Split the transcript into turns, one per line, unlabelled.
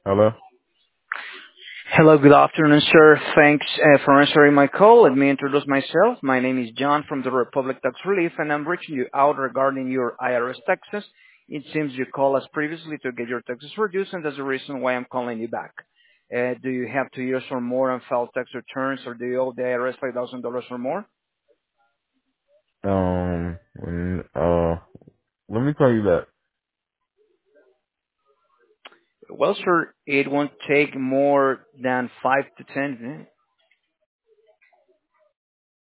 Hello?
Hello, good afternoon, sir. Thanks for answering my call. Let me introduce myself. My name is John from the Republic Tax Relief, and I'm reaching you out regarding your IRS taxes. It seems you called us previously to get your taxes reduced, and that's the reason why I'm calling you back. Do you have 2 years or more and file tax returns, or do you owe the IRS $5,000 or more?
When, let me call you back.
Well, sir, it won't take more than 5 to 10 minutes.